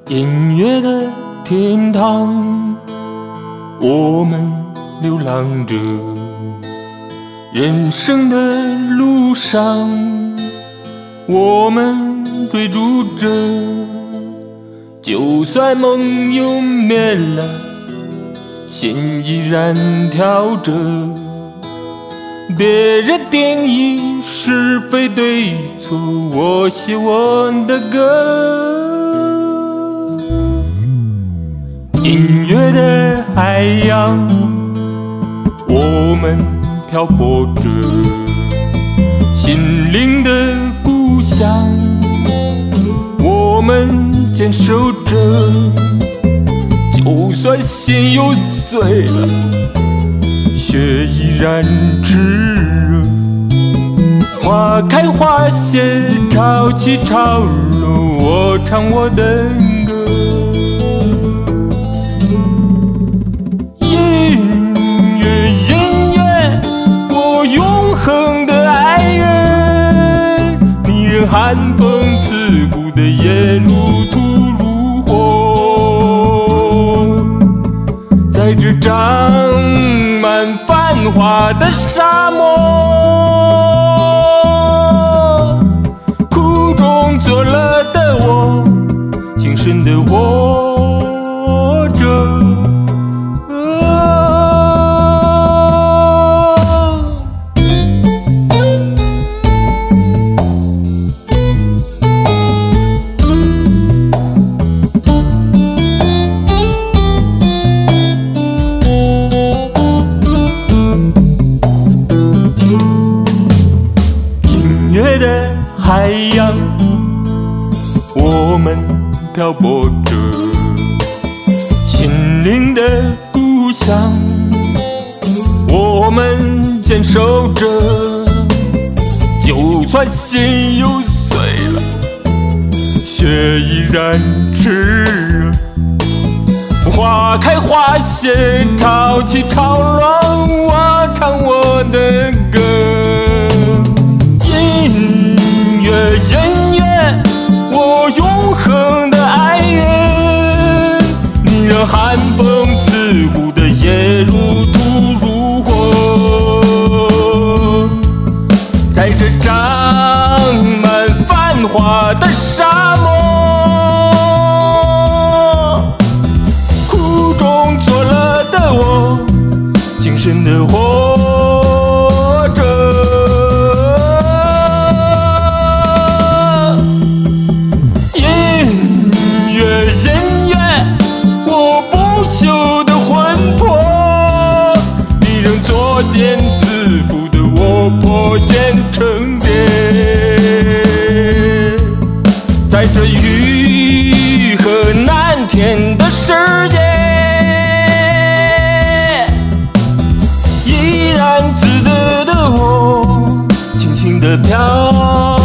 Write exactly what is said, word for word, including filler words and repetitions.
音乐的天堂，我们流浪着，人生的路上，我们追逐着。就算梦又灭了，心依然跳着。别人定义是非对错，我写我的歌。音乐的海洋，我们漂泊着，心灵的故乡，我们坚守着。就算心又碎了，血依然炽热。花开花谢，潮起潮落，我唱我的歌。音乐，音乐，我永恒的爱人，你任寒风刺骨的夜如土如火，在这张满繁华的沙漠，苦中作乐的我，轻声地活着。的海洋，我们漂泊着，心灵的故乡，我们坚守着。就算心又碎了，血依然炽热。花开花谢，潮起潮落，我唱我的歌。音乐，音乐，我永恒的爱人，你让寒风刺骨的夜如土如火，在这张满繁华的沙漠，苦中作乐的我，轻声地活着。作茧自缚的我破茧成蝶，在这欲壑难填的世界，怡然自得的我，轻轻地飘